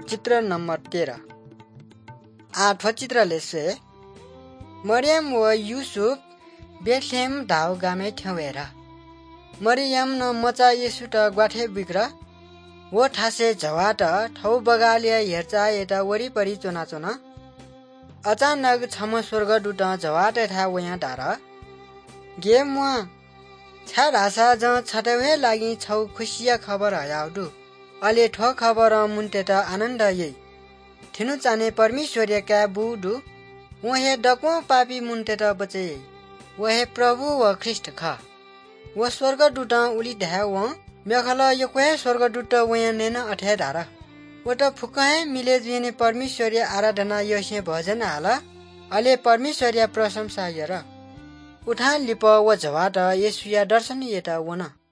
चित्र नंबर 13 आठवां चित्रले से मरियम व यूसुफ बेथलेहम धाव गामे ठेवेर मरियम न मचा येसु त ग्वाठे बिग्र वो ठासे झवाट ठौ बगालिया हेरचा एटा वरिपरि चोना अचानक छम स्वर्गदूत झवाटे था वया धार गे मुआ छा ढासा ज छटेवे लागि छौ खुसिया खबर हयाउडु अले ठो खबर मुन्टे त आनन्द यै थिनु चाने परमेश्वरीय का बुडु वहे डको पापी मुन्टे त बचे वहे प्रभु व ख्रिस्ट ख व स्वर्गदूत उली ढ्या व मेखल यक्वे स्वर्गदूत वया नेन अठे धार वट फुकहे मिले जिने परमेश्वरीय आराधना यसे भजन हाला अले परमेश्वरीय प्रशंसा यर उठा लिप व झवाट येसुया दर्शन येता वन